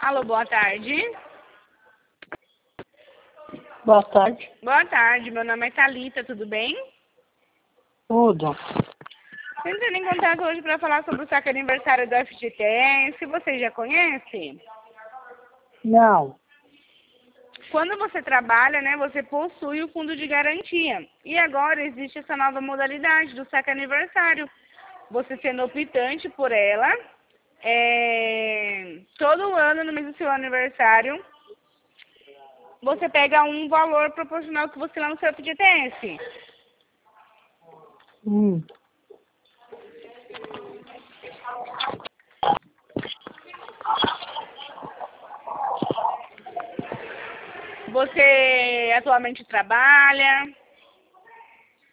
Alô, boa tarde. Boa tarde. Boa tarde, meu nome é Thalita, tudo bem? Tudo. Tô entrando em contato hoje para falar sobre o saque aniversário do FGTS. Você já conhece? Não. Quando você trabalha, né, você possui o fundo de garantia. E agora existe essa nova modalidade do saque aniversário. Você sendo optante por ela, todo ano, no mês do seu aniversário, você pega um valor proporcional que você lá no seu FGTS. Você atualmente trabalha?